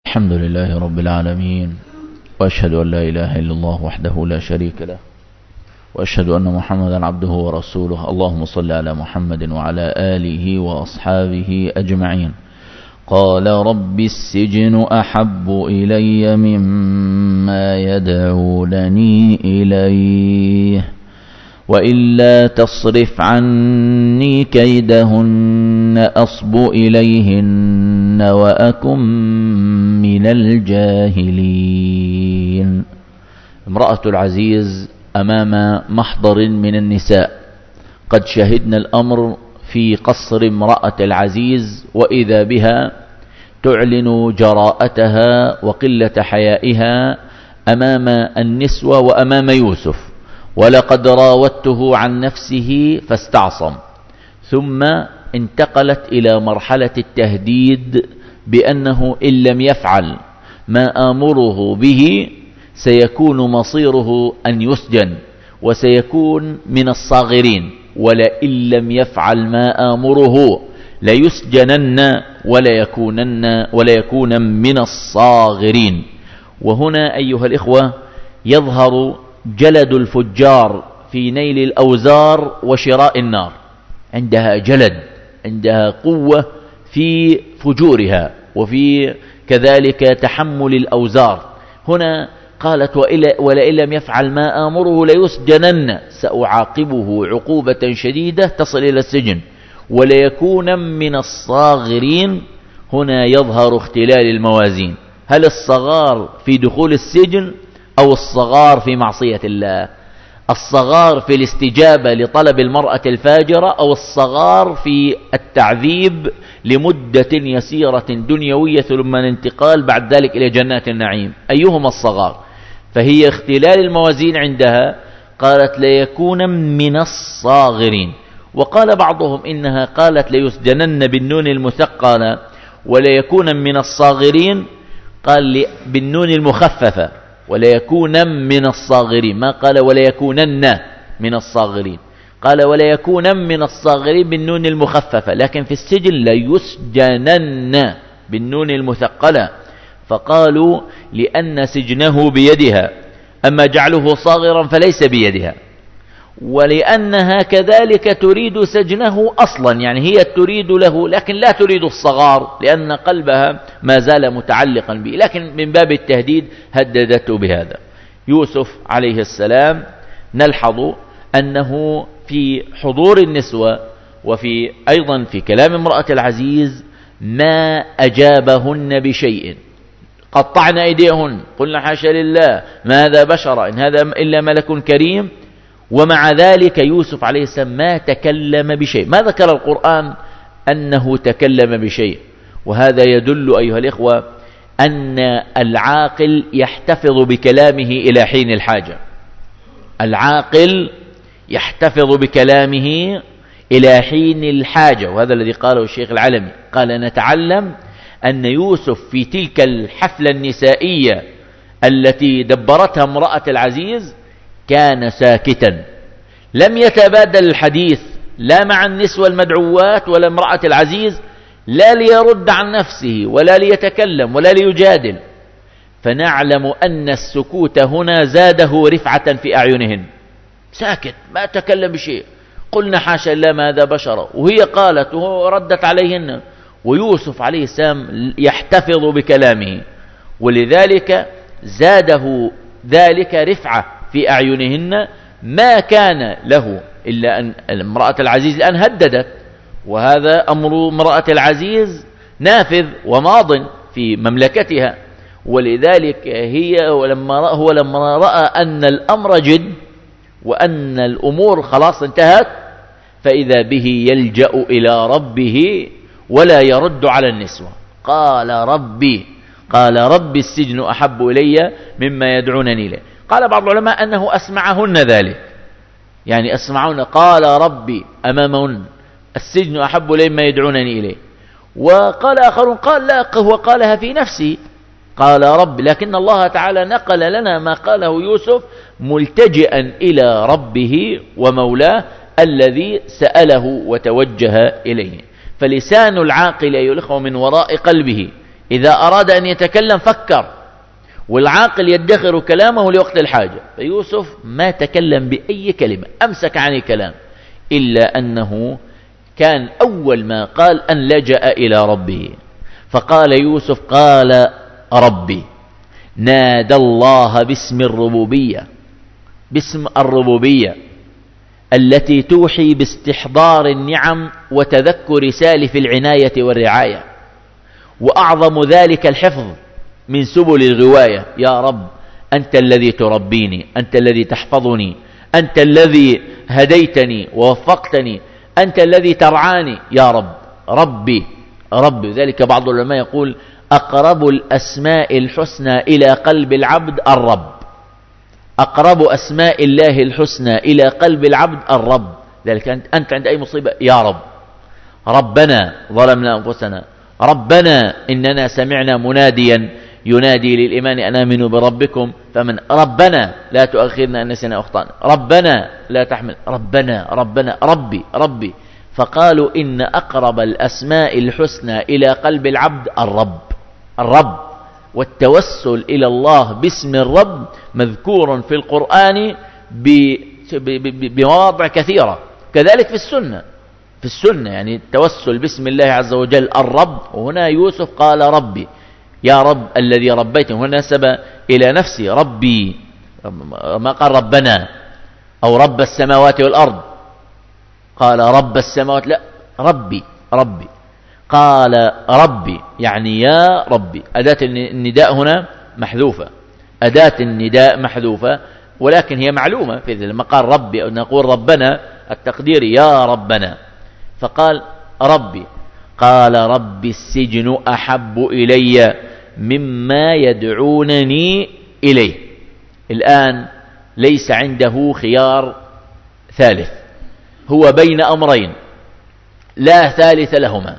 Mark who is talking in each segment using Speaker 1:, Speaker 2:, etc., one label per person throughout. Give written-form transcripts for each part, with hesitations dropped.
Speaker 1: الحمد لله رب العالمين، وأشهد أن لا إله إلا الله وحده لا شريك له، وأشهد أن محمدا عبده ورسوله. اللهم صل على محمد وعلى آله وأصحابه أجمعين. قال رب السجن أحب إلي مما يدعونني إليه، وإلا تصرف عني كيدهن أصب إليهن وأكن من الجاهلين. امرأة العزيز أمام محضر من النساء، قد شهدنا الأمر في قصر امرأة العزيز، وإذا بها تعلن جراءتها وقلة حيائها أمام النسوة وأمام يوسف. ولقد راودته عن نفسه فاستعصم، ثم انتقلت إلى مرحلة التهديد بأنه إن لم يفعل ما آمره به سيكون مصيره أن يسجن وسيكون من الصاغرين، ولئن لم يفعل ما آمره ليسجنن وليكون من الصاغرين. وهنا أيها الإخوة يظهر جلد الفجار في نيل الأوزار وشراء النار. عندها جلد، عندها قوة في فجورها وفي كذلك تحمل الأوزار. هنا قالت ولئن لم يفعل ما آمره ليسجنن، سأعاقبه عقوبة شديدة تصل إلى السجن وليكون من الصاغرين. هنا يظهر اختلال الموازين، هل الصغار في دخول السجن أو الصغار في معصية الله؟ الصغار في الاستجابة لطلب المرأة الفاجرة أو الصغار في التعذيب لمدة يسيرة دنيوية ثم الانتقال بعد ذلك إلى جنات النعيم؟ أيهما الصغار؟ فهي اختلال الموازين عندها، قالت ليكون من الصاغرين. وقال بعضهم إنها قالت ليسجنن بالنون المثقلة وليكون من الصاغرين، قال بالنون المخففة وليكون من الصاغرين، ما قال وليكونن من الصاغرين، قال وليكون من الصاغرين بالنون المخففة. لكن في السجن ليسجنن بالنون المثقلة، فقالوا لأن سجنه بيدها، أما جعله صاغرا فليس بيدها، ولأنها كذلك تريد سجنه أصلا، يعني هي تريد له لكن لا تريد الصغار لأن قلبها ما زال متعلقا به، لكن من باب التهديد هددته بهذا. يوسف عليه السلام نلحظ أنه في حضور النسوة وفي أيضا في كلام امرأة العزيز ما أجابهن بشيء. قطعن أيديهن قلنا حاشا لله ما هذا بشر إن هذا إلا ملك كريم، ومع ذلك يوسف عليه السلام ما تكلم بشيء، ما ذكر القرآن أنه تكلم بشيء. وهذا يدل أيها الإخوة أن العاقل يحتفظ بكلامه إلى حين الحاجة. العاقل يحتفظ بكلامه إلى حين الحاجة، وهذا الذي قاله الشيخ العلمي، قال نتعلم أن يوسف في تلك الحفلة النسائية التي دبرتها امرأة العزيز كان ساكتا، لم يتبادل الحديث لا مع النسوة المدعوات ولا امرأة العزيز، لا ليرد عن نفسه ولا ليتكلم ولا ليجادل. فنعلم أن السكوت هنا زاده رفعة في أعينهن، ساكت ما تكلم بشيء. قلنا حاشا الله ما هذا بشر، وهي قالت وهو ردت عليهن، ويوسف عليه السلام يحتفظ بكلامه، ولذلك زاده ذلك رفعة في أعينهن. ما كان له إلا أن امرأة العزيز الآن هددت، وهذا أمر امرأة العزيز نافذ وماض في مملكتها، ولذلك هو لما رأى أن الأمر جد وأن الأمور خلاص انتهت، فإذا به يلجأ إلى ربه ولا يرد على النسوة. قال ربي السجن أحب إلي مما يدعونني إليه. قال بعض العلماء أنه أسمعهن ذلك، يعني أسمعون قال ربي أمامهن السجن أحب إلي مما يدعونني إليه. وقال آخرون قال لا، هو قالها في نفسه قال رب، لكن الله تعالى نقل لنا ما قاله يوسف ملتجئا إلى ربه ومولاه الذي سأله وتوجه إليه. فلسان العاقل أيها الأخوة من وراء قلبه إذا أراد أن يتكلم فكر، والعاقل يدخر كلامه لوقت الحاجة. فيوسف ما تكلم بأي كلمة، أمسك عن الكلام، إلا أنه كان أول ما قال أن لجأ إلى ربه. فقال يوسف قال ربي، نادى الله باسم الربوبية، باسم الربوبية التي توحي باستحضار النعم وتذكر سالف العناية والرعاية، وأعظم ذلك الحفظ من سبل الغواية. يا رب أنت الذي تربيني، أنت الذي تحفظني، أنت الذي هديتني ووفقتني، أنت الذي ترعاني يا رب. ربي ربي. ذلك بعض العلماء يقول أقرب الأسماء الحسنى إلى قلب العبد الرب، أقرب أسماء الله الحسنى إلى قلب العبد الرب. ذلك أنت عند أي مصيبة يا رب. ربنا ظلمنا أنفسنا، ربنا إننا سمعنا مناديا ينادي للإيمان أن آمنوا بربكم فمن، ربنا لا تؤاخذنا إن نسينا أخطأنا، ربنا لا تحمل، ربنا ربنا ربي ربي. فقالوا إن أقرب الأسماء الحسنى إلى قلب العبد الرب. الرب، والتوسل إلى الله باسم الرب مذكور في القرآن بمواضع كثيرة، كذلك في السنة. في السنة يعني التوسل باسم الله عز وجل الرب. وهنا يوسف قال ربي، يا رب الذي ربيته، هنا نسب إلى نفسه ربي، ما قال ربنا أو رب السماوات والأرض، قال رب السماوات، لا، ربي ربي. قال ربي يعني يا ربي. أداة النداء هنا محذوفة، أداة النداء محذوفة، ولكن هي معلومة. لما قال ربي أو نقول ربنا التقدير يا ربنا، فقال ربي. قال ربي السجن أحب إلي مما يدعونني إليه. الآن ليس عنده خيار ثالث، هو بين أمرين لا ثالث لهما.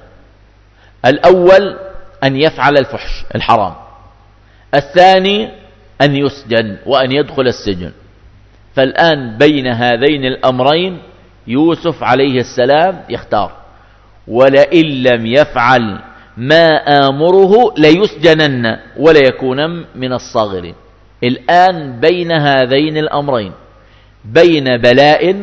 Speaker 1: الأول أن يفعل الفحش الحرام، الثاني أن يسجن وأن يدخل السجن. فالآن بين هذين الأمرين يوسف عليه السلام يختار، ولئن لم يفعل ما آمره ليسجنن وليكون من الصاغرين. الآن بين هذين الأمرين، بين بلاء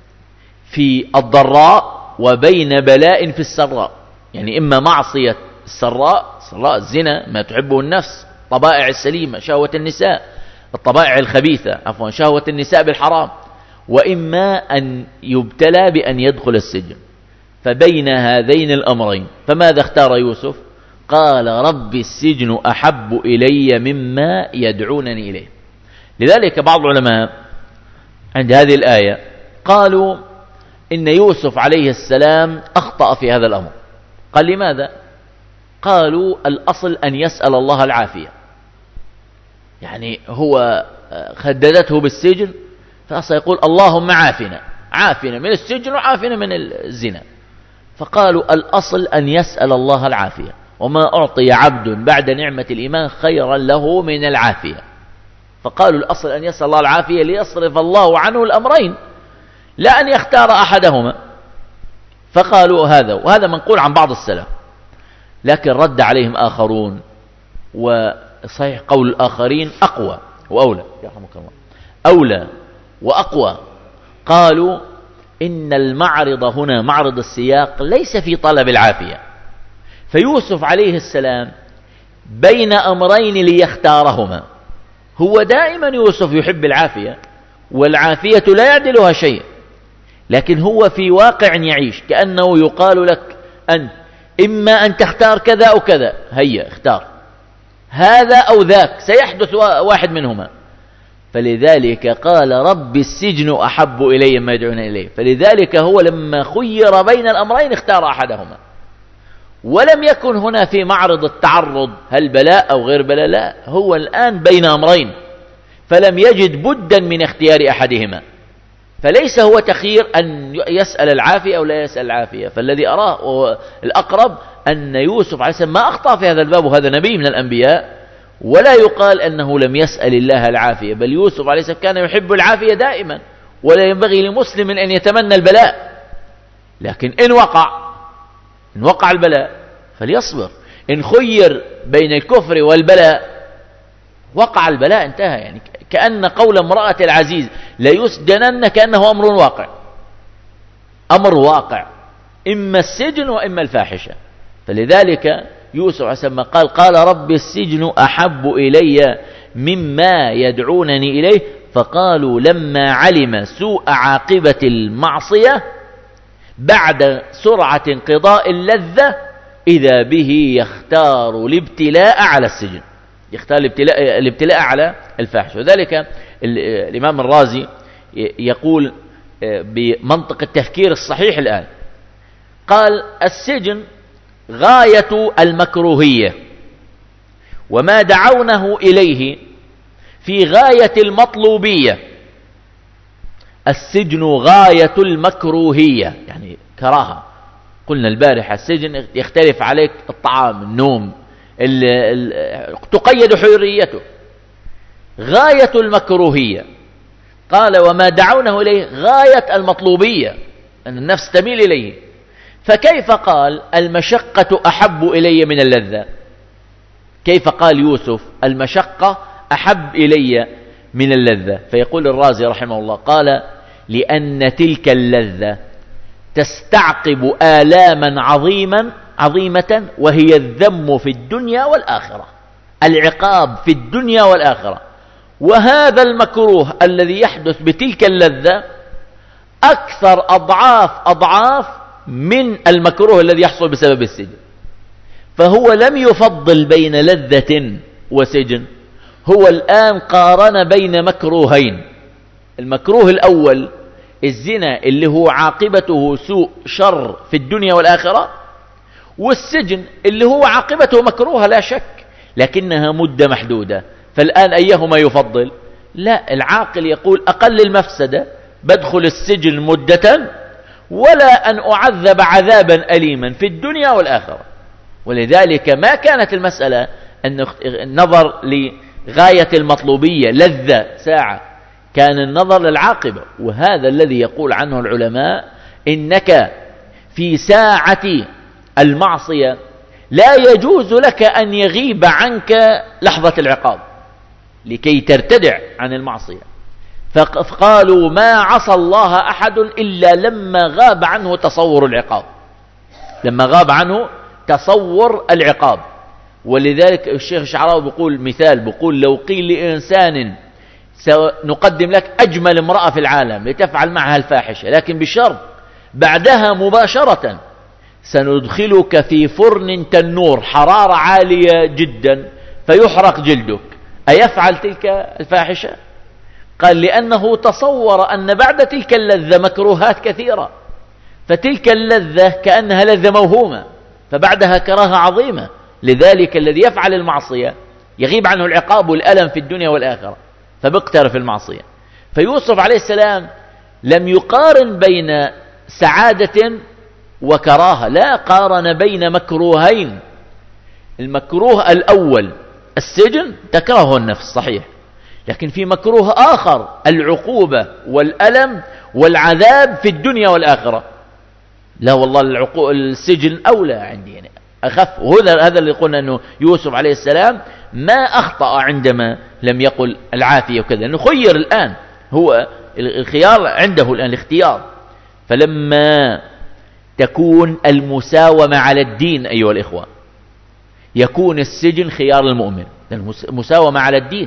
Speaker 1: في الضراء وبين بلاء في السراء. يعني إما معصية السراء الزنا ما تحبه النفس، طبائع السليمة شهوة النساء، الطبائع الخبيثة عفوا شهوة النساء بالحرام، وإما أن يبتلى بأن يدخل السجن. فبين هذين الأمرين فماذا اختار يوسف؟ قال رب السجن أحب إلي مما يدعونني إليه. لذلك بعض العلماء عند هذه الآية قالوا إن يوسف عليه السلام أخطأ في هذا الأمر. قال لماذا؟ قالوا الأصل أن يسأل الله العافية، يعني هو خددته بالسجن، فأصلا يقول اللهم عافنا، عافنا من السجن وعافنا من الزنا. فقالوا الأصل أن يسأل الله العافية، وما أعطي عبد بعد نعمة الإيمان خيرا له من العافية. فقالوا الأصل أن يسأل الله العافية ليصرف الله عنه الأمرين، لا أن يختار أحدهما. فقالوا هذا، وهذا منقول عن بعض السلف، لكن رد عليهم آخرون، وصحيح قول الآخرين أقوى وأولى، يرحمك الله، أولى وأقوى. قالوا إن المعرض هنا معرض السياق ليس في طلب العافية، فيوسف عليه السلام بين أمرين ليختارهما. هو دائما يوسف يحب العافية، والعافية لا يعدلها شيء، لكن هو في واقع يعيش كأنه يقال لك أنت إما أن تختار كذا أو كذا، هيا اختار هذا أو ذاك، سيحدث واحد منهما. فلذلك قال رب السجن أحب إلي ما يدعون إليه. فلذلك هو لما خير بين الأمرين اختار أحدهما، ولم يكن هنا في معرض التعرض هل بلاء أو غير بلاء، لا، هو الآن بين أمرين فلم يجد بدا من اختيار أحدهما. فليس هو تخيير أن يسأل العافية أو لا يسأل العافية. فالذي أراه الأقرب أن يوسف عليه السلام ما أخطأ في هذا الباب، وهذا نبي من الأنبياء، ولا يقال أنه لم يسأل الله العافية، بل يوسف عليه السلام كان يحب العافية دائما، ولا ينبغي لمسلم أن يتمنى البلاء. لكن إن وقع البلاء فليصبر. إن خير بين الكفر والبلاء وقع البلاء، انتهى. يعني كأن قول امرأة العزيز ليسجنن كأنه أمر واقع، أمر واقع، إما السجن وإما الفاحشة. فلذلك يوسف عليه السلام قال رب السجن أحب إلي مما يدعونني إليه، فقالوا لما علم سوء عاقبة المعصية بعد سرعة انقضاء اللذة إذا به يختار الابتلاء على السجن، يختار الابتلاء على الفاحش. وذلك الإمام الرازي يقول بمنطق التفكير الصحيح الآن، قال السجن غاية المكروهية، وما دعونه إليه في غاية المطلوبية. السجن غاية المكروهية، يعني كراهة. قلنا البارحة السجن يختلف عليك الطعام، النوم، تقيد حريته. غاية المكروهية، قال وما دعونه إليه غاية المطلوبية، أن النفس تميل إليه. فكيف قال المشقة أحب إلي من اللذة؟ كيف قال يوسف المشقة أحب إلي من اللذة؟ فيقول الرازي رحمه الله قال لأن تلك اللذة تستعقب آلاما عظيمة، وهي الذم في الدنيا والآخرة، العقاب في الدنيا والآخرة. وهذا المكروه الذي يحدث بتلك اللذة أكثر أضعاف من المكروه الذي يحصل بسبب السجن. فهو لم يفضل بين لذة وسجن، هو الآن قارن بين مكروهين. المكروه الأول الزنا اللي هو عاقبته سوء شر في الدنيا والآخرة، والسجن اللي هو عاقبته مكروهة لا شك لكنها مدة محدودة. فالآن أيهما يفضل؟ لا، العاقل يقول أقل المفسدة بدخل السجن مدة ولا أن أعذب عذابا أليما في الدنيا والآخرة. ولذلك ما كانت المسألة أن النظر لغاية المطلوبية لذة ساعة، كان النظر للعاقبة. وهذا الذي يقول عنه العلماء إنك في ساعة المعصية لا يجوز لك أن يغيب عنك لحظة العقاب لكي ترتدع عن المعصية. فقالوا ما عصى الله أحد إلا لما غاب عنه تصور العقاب، لما غاب عنه تصور العقاب. ولذلك الشيخ الشعراوي بيقول مثال، بيقول لو قيل لإنسان سنقدم لك أجمل امرأة في العالم لتفعل معها الفاحشة، لكن بشرط بعدها مباشرة سندخلك في فرن تنور حرارة عالية جدا فيحرق جلدك، أيفعل تلك الفاحشة؟ قال لأنه تصور أن بعد تلك اللذة مكروهات كثيرة، فتلك اللذة كأنها لذة موهومة، فبعدها كراهة عظيمة. لذلك الذي يفعل المعصية يغيب عنه العقاب والألم في الدنيا والآخرة فبيقترف المعصية. فيوسف عليه السلام لم يقارن بين سعادة وكراهة، لا، قارن بين مكروهين. المكروه الأول السجن تكرهه النفس صحيح، لكن في مكروه آخر العقوبة والألم والعذاب في الدنيا والآخرة. لا والله السجن أولى عندي، يعني أخف. هذا اللي قلنا أنه يوسف عليه السلام ما أخطأ عندما لم يقل العافية وكذا، لأنه خير الآن، هو الخيار عنده الآن الاختيار. فلما تكون المساومة على الدين أيها الإخوة يكون السجن خيار المؤمن، المساومة على الدين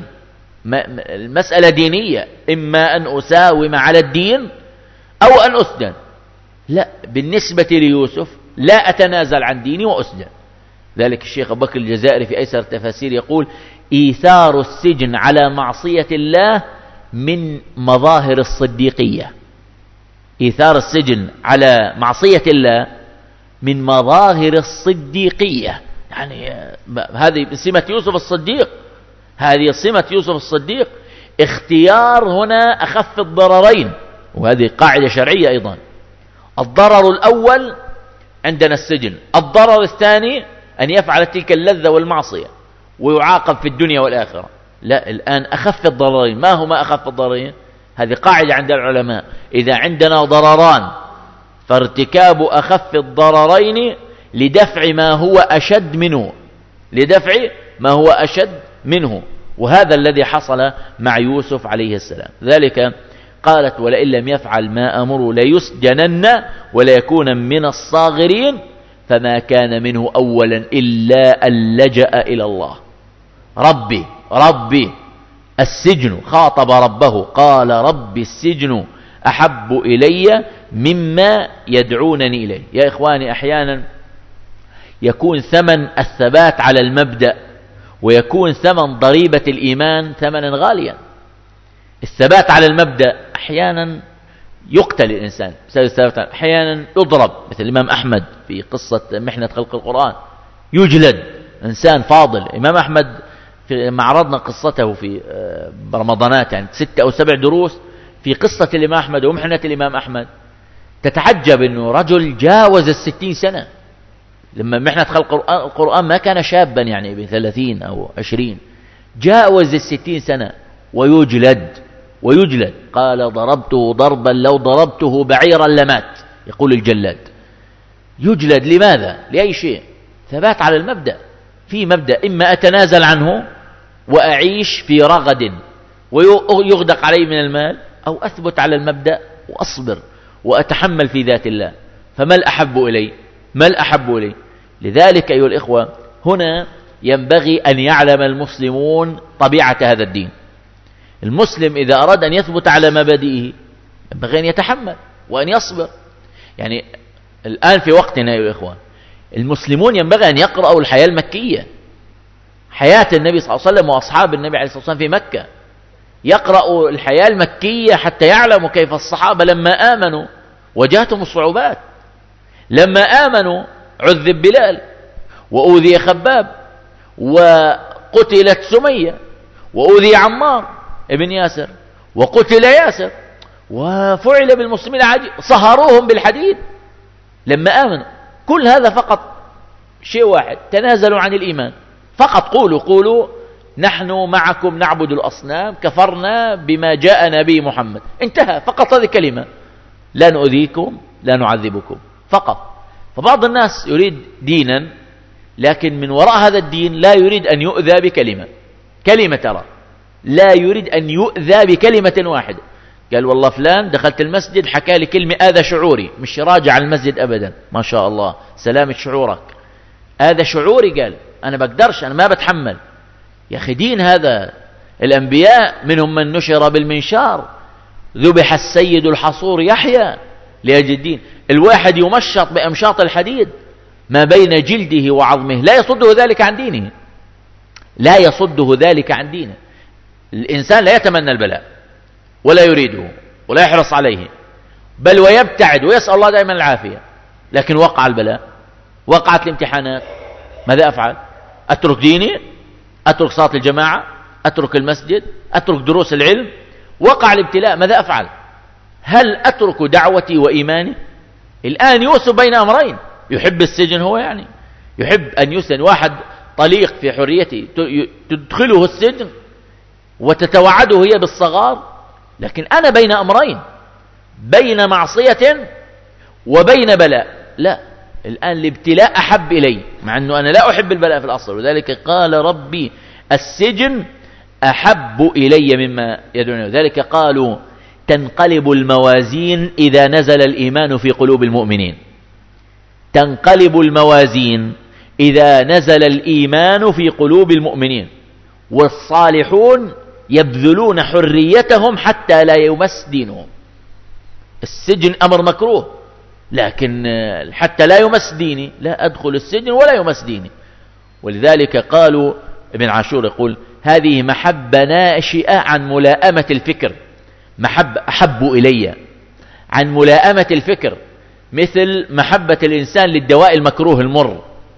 Speaker 1: المسألة دينية، إما أن أساوم على الدين أو أن أسجن. لا، بالنسبة ليوسف لا أتنازل عن ديني وأسجن. ذلك الشيخ أبو بكر الجزائري في أيسر التفاسير يقول إيثار السجن على معصية الله من مظاهر الصديقية. إيثار السجن على معصية الله من مظاهر الصديقية، يعني هذه سمة يوسف الصديق، هذه صمة يوسف الصديق. اختيار هنا أخف الضررين، وهذه قاعدة شرعية أيضا. الضرر الأول عندنا السجن، الضرر الثاني أن يفعل تلك اللذة والمعصية ويعاقب في الدنيا والآخرة. لا، الآن أخف الضررين. ما هما أخف الضررين؟ هذه قاعدة عند العلماء، إذا عندنا ضرران فارتكاب أخف الضررين لدفع ما هو أشد منه، لدفع ما هو أشد منه. وهذا الذي حصل مع يوسف عليه السلام. ذلك قالت ولئن لم يفعل ما أمر ليسجنن وليكون من الصاغرين فما كان منه أولا إلا أن لجأ إلى الله. ربي السجن، خاطب ربه قال ربي السجن أحب إلي مما يدعونني إليه. يا إخواني، أحيانا يكون ثمن الثبات على المبدأ ويكون ثمن ضريبة الإيمان ثمنا غاليا. الثبات على المبدأ أحيانا يقتل الإنسان، أحيانا يضرب، مثل الإمام أحمد في قصة محنة خلق القرآن، يجلد إنسان فاضل. الإمام أحمد في معرضنا قصته في رمضانات، يعني 6 أو 7 دروس في قصة الإمام أحمد ومحنة الإمام أحمد. تتعجب أنه رجل جاوز 60 سنة. لما محنة خلق القرآن ما كان شابا، يعني ب 30 أو 20، جاوز 60 سنة ويجلد. قال ضربته ضربا لو ضربته بعيرا لمات، يقول الجلاد. يجلد لماذا؟ لأي شيء؟ ثبات على المبدأ. في مبدأ إما أتنازل عنه وأعيش في رغد ويغدق علي من المال، أو أثبت على المبدأ وأصبر وأتحمل في ذات الله. فما الأحب إلي؟ لذلك أيها الإخوة، هنا ينبغي أن يعلم المسلمون طبيعة هذا الدين. المسلم إذا أراد أن يثبت على مبادئه ينبغي أن يتحمل وأن يصبر. يعني الآن في وقتنا أيها الإخوة، المسلمون ينبغي أن يقرأوا الحياة المكية، حياة النبي صلى الله عليه وسلم وأصحاب النبي عليه الصلاة والسلام في مكة. يقرأوا الحياة المكية حتى يعلموا كيف الصحابة لما آمنوا واجهتهم الصعوبات. لما آمنوا عذب بلال، وأوذي خباب، وقتلت سمية، وأوذي عمار ابن ياسر، وقتل ياسر، وفعل بالمسلمين عجيب، صهروهم بالحديد لما آمنوا. كل هذا فقط شيء واحد، تنازلوا عن الإيمان. فقط قولوا نحن معكم نعبد الأصنام، كفرنا بما جاءنا به محمد، انتهى. فقط هذه كلمة، لا نؤذيكم لا نعذبكم، فقط. فبعض الناس يريد دينا، لكن من وراء هذا الدين لا يريد أن يؤذى بكلمة ترى، لا يريد أن يؤذى بكلمة واحدة. قال والله فلان دخلت المسجد حكى لي كلمة آذى شعوري، مش راجع المسجد أبدا، ما شاء الله سلامة شعورك، آذى شعوري. قال أنا بقدرش، أنا ما بتحمل. يا أخي دين هذا. الأنبياء منهم من نشر بالمنشار، ذبح السيد الحصور يحيى لأجل الدين. الواحد يمشط بأمشاط الحديد ما بين جلده وعظمه، لا يصده ذلك عن دينه. الإنسان لا يتمنى البلاء ولا يريده ولا يحرص عليه، بل ويبتعد ويسأل الله دائما العافية. لكن وقع البلاء، وقعت الامتحانات، ماذا أفعل؟ أترك ديني؟ أترك صلاة الجماعة؟ أترك المسجد؟ أترك دروس العلم؟ وقع الابتلاء، ماذا أفعل؟ هل أترك دعوتي وإيماني؟ الآن يوسف بين أمرين، يحب السجن، هو يعني يحب أن يسجن. واحد طليق في حريته تدخله السجن وتتوعده هي بالصغار، لكن أنا بين أمرين، بين معصية وبين بلاء. لا، الآن الابتلاء أحب إلي، مع أنه أنا لا أحب البلاء في الأصل. وذلك قال ربي السجن أحب إلي مما يدعون. ذلك قالوا تنقلب الموازين إذا نزل الإيمان في قلوب المؤمنين. تنقلب الموازين إذا نزل الإيمان في قلوب المؤمنين. والصالحون يبذلون حريتهم حتى لا يمس دينهم. السجن أمر مكروه، لكن حتى لا يمس ديني لا أدخل السجن ولا يمس ديني. ولذلك قالوا، ابن عاشور يقول هذه محبة ناشئة عن ملائمة الفكر، محبة أحب إلي عن ملائمة الفكر، مثل محبة الإنسان للدواء المكروه المر.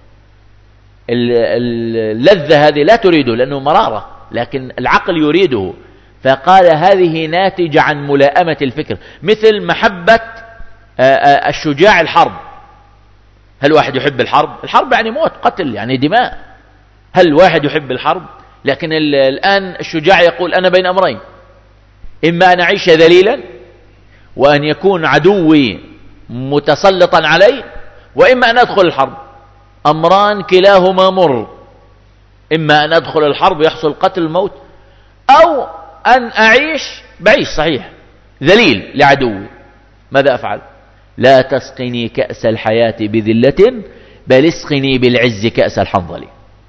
Speaker 1: اللذة هذه لا تريده لأنه مرارة، لكن العقل يريده، فقال هذه ناتجة عن ملائمة الفكر. مثل محبة الشجاع الحرب. هل واحد يحب الحرب؟ الحرب يعني موت، قتل، يعني دماء. هل واحد يحب الحرب؟ لكن الآن الشجاع يقول أنا بين أمرين، إما أن أعيش ذليلا وأن يكون عدوي متسلطا علي، وإما أن أدخل الحرب. أمران كلاهما مر، إما أن أدخل الحرب يحصل قتل الموت، أو أن بعيش صحيح ذليل لعدوي. ماذا أفعل؟ لا تسقني كأس الحياة بذلة، بل اسقني بالعز كأس الحنظل.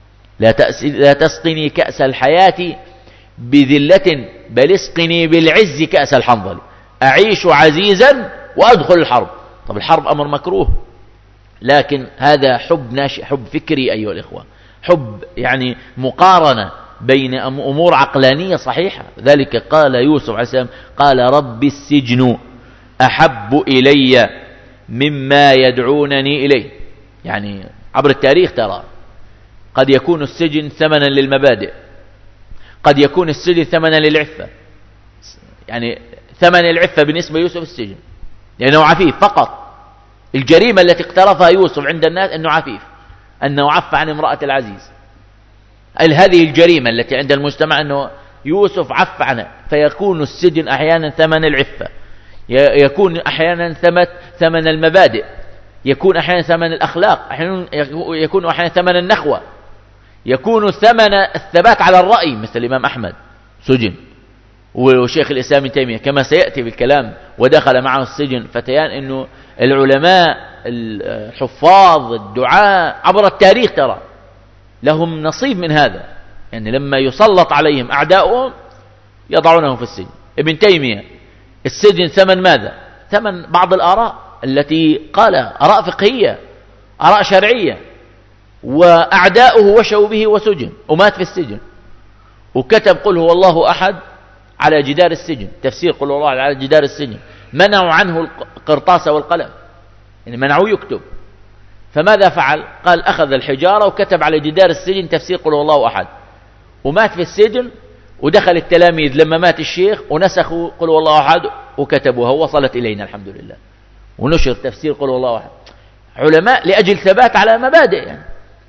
Speaker 1: لا تسقني كأس الحياة بذلة، بل اسقني بالعز كأس الحنظل. أعيش عزيزا وأدخل الحرب. طب الحرب أمر مكروه، لكن هذا حب ناشئ، حب فكري أيها الإخوة، حب يعني مقارنة بين أمور عقلانية صحيحة. ذلك قال يوسف عليه السلام، قال رب السجن أحب إلي مما يدعونني إليه. يعني عبر التاريخ ترى قد يكون السجن ثمنا للمبادئ، قد يكون السجن ثمنا للعفة. يعني ثمن العفة بالنسبة ليوسف السجن، لأنه عفيف فقط. الجريمة التي اقترفها يوسف عند الناس أنه عفيف، أنه عف عن امرأة العزيز. هذه الجريمة التي عند المجتمع أنه يوسف عف عنها. فيكون السجن أحيانا ثمن العفة، يكون أحيانا ثمن المبادئ، يكون أحيانا ثمن الأخلاق، يكون أحيانا ثمن النخوة، يكون ثمن الثبات على الرأي، مثل الإمام أحمد سجن، وشيخ الإسلام ابن تيمية كما سيأتي بالكلام، ودخل معه السجن فتيان. إنه العلماء الحفاظ الدعاء عبر التاريخ ترى لهم نصيب من هذا، يعني لما يسلط عليهم أعداؤهم يضعونهم في السجن. ابن تيمية السجن ثمن ماذا؟ ثمن بعض الآراء التي قالها، آراء فقهية، آراء شرعية، وأعداؤه وشوا به وسجن ومات في السجن. وكتب قل هو الله أحد على جدار السجن، تفسير قل هو الله على جدار السجن. منعوا عنه القرطاس والقلم، يعني منعوه يكتب. فماذا فعل؟ قال أخذ الحجارة وكتب على جدار السجن تفسير قل هو الله أحد، ومات في السجن. ودخل التلاميذ لما مات الشيخ ونسخوا قل هو الله أحد وكتبوها، ووصلت إلينا الحمد لله، ونشر تفسير قل هو الله أحد. علماء لأجل ثبات على مبادئ. يعني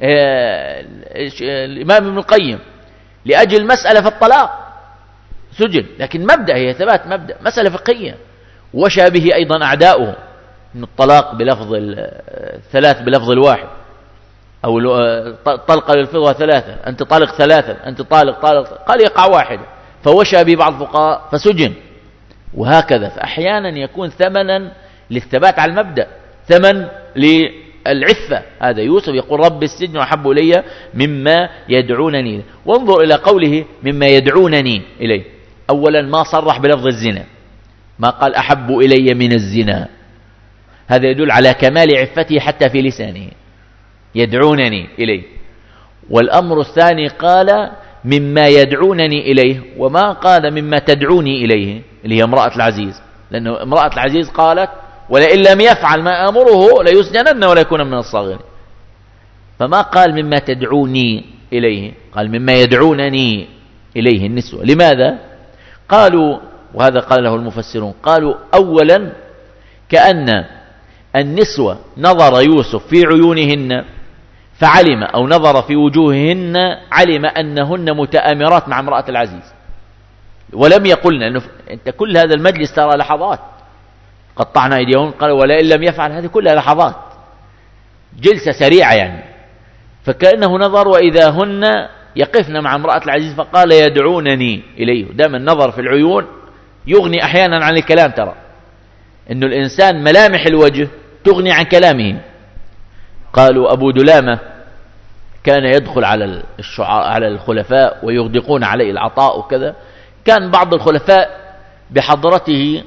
Speaker 1: الإمام ابن القيم لأجل مسألة في الطلاق سجن، لكن مبدأ، هي ثبات مبدأ، مسألة فقهية. وشى به أيضا أعداؤه من الطلاق بلفظ الثلاث بلفظ الواحد، أو طلقة للفظة ثلاثة، أنت طالق ثلاثة، أنت طالق، قال يقع واحدة، فوشى به بعض الفقهاء فسجن. وهكذا. فأحيانا يكون ثمنا للثبات على المبدأ، ثمن للعفة. هذا يوسف يقول رب السجن أحب إلي مما يدعونني إليه. وانظر إلى قوله مما يدعونني إليه. أولا ما صرح بلفظ الزنا، ما قال أحب إلي من الزنا، هذا يدل على كمال عفته حتى في لسانه، يدعونني إليه. والأمر الثاني قال مما يدعونني إليه، وما قال مما تدعوني إليه، اللي هي امرأة العزيز، لأنه امرأة العزيز قالت ولئن لم يفعل ما أمره ليسجنن ولا يكون من الصاغرين. فما قال مما تدعوني إليه، قال مما يدعونني إليه النسوة. لماذا؟ قالوا، وهذا قال له المفسرون، قالوا أولا كأن النسوة نظر يوسف في عيونهن فعلم، أو نظر في وجوههن علم أنهن متآمرات مع امرأة العزيز، ولم يقلن أنه أنت كل هذا المجلس ترى لحظات قطعنا أيديهم، قال ولئن لم يفعل، هذه كلها لحظات، جلسة سريعة يعني. فكأنه نظر وإذا هن يقفن مع امرأة العزيز، فقال يدعونني إليه. دائما النظر في العيون يغني أحيانا عن الكلام. ترى إنه الإنسان ملامح الوجه تغني عن كلامه. قالوا أبو دلامة كان يدخل على الخلفاء ويغدقون عليه العطاء وكذا. كان بعض الخلفاء بحضرته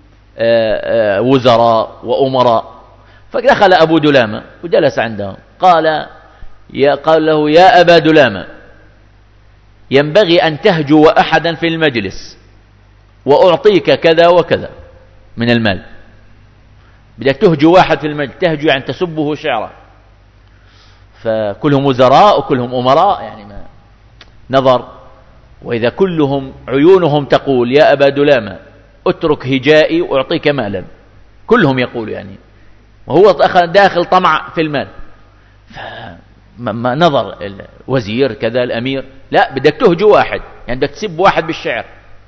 Speaker 1: وزراء وأمراء، فدخل أبو دلامة وجلس عندهم، قال له يا أبا دلامة ينبغي أن تهجو أحدا في المجلس وأعطيك كذا وكذا من المال. بدك تهجو واحد في المجلس، تهجو يعني تسبه شعرا، فكلهم وزراء وكلهم أمراء، يعني ما نظر. وإذا كلهم عيونهم تقول يا أبا دلامة اترك هجائي وأعطيك مالا، كلهم يقول يعني، وهو داخل طمع في المال. فما نظر الوزير كذا الأمير، لا بدك تهجو واحد، يعني بدك تسب واحد بالشعر.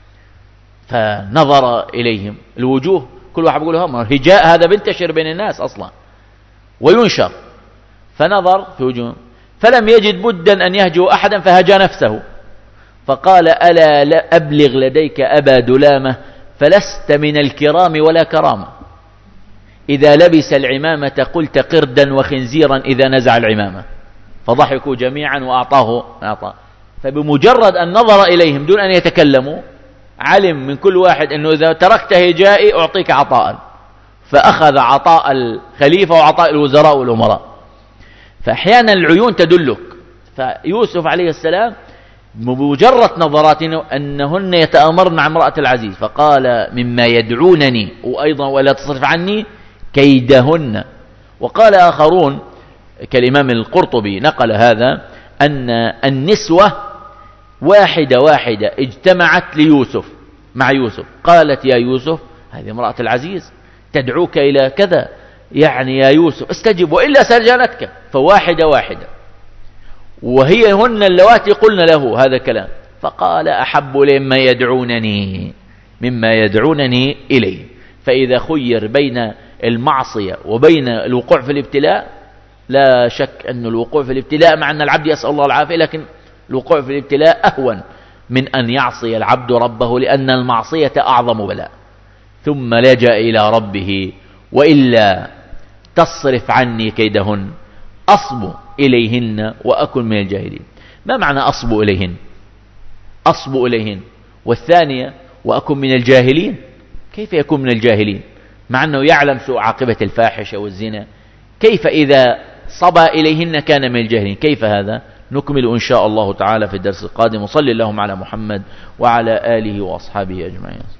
Speaker 1: فنظر إليهم الوجوه، كل واحد بيقول هم الهجاء هذا بنتشر بين الناس أصلا وينشر. فنظر في وجوههم فلم يجد بدا أن يهجو أحدا فهجى نفسه، فقال: ألا أبلغ لديك أبا دلامة فلست من الكرام ولا كرامة، إذا لبس العمامة قلت قردا وخنزيرا إذا نزع العمامة. فضحكوا جميعا وأعطاه. فبمجرد أن نظر إليهم دون أن يتكلموا علم من كل واحد أنه إذا تركت هجائي أعطيك عطاء، فأخذ عطاء الخليفة وعطاء الوزراء والأمراء. فأحيانا العيون تدلك. فيوسف عليه السلام بمجرد نظرات أنهن يتآمرن مع امرأة العزيز، فقال: مما يدعونني، وأيضا ولا تصرف عني كيدهن. وقال آخرون كالإمام القرطبي نقل هذا، أن النسوة واحدة اجتمعت ليوسف مع يوسف، قالت: يا يوسف، هذه امرأة العزيز تدعوك إلى كذا، يعني يا يوسف استجب وإلا سجنتك. فواحدة وهي هن اللواتي قلن له هذا الكلام. فقال: أحب لي مما يدعونني إليه. فإذا خير بين المعصية وبين الوقوع في الابتلاء، لا شك أن الوقوع في الابتلاء، مع أن العبد يسأل الله العافية، لكن الوقوع في الابتلاء أهون من أن يعصي العبد ربه، لأن المعصية أعظم بلاء. ثم لجأ إلى ربه: وإلا تصرف عني كيدهن أصب إليهن وأكن من الجاهلين. ما معنى أصب إليهن؟ والثانية وأكن من الجاهلين. كيف يكون من الجاهلين مع أنه يعلم سوء عاقبة الفاحشة والزنا؟ كيف إذا صبى إليهن كان من الجاهلين؟ كيف هذا؟ نكمل إن شاء الله تعالى في الدرس القادم. وصلى اللهم على محمد وعلى آله وأصحابه أجمعين.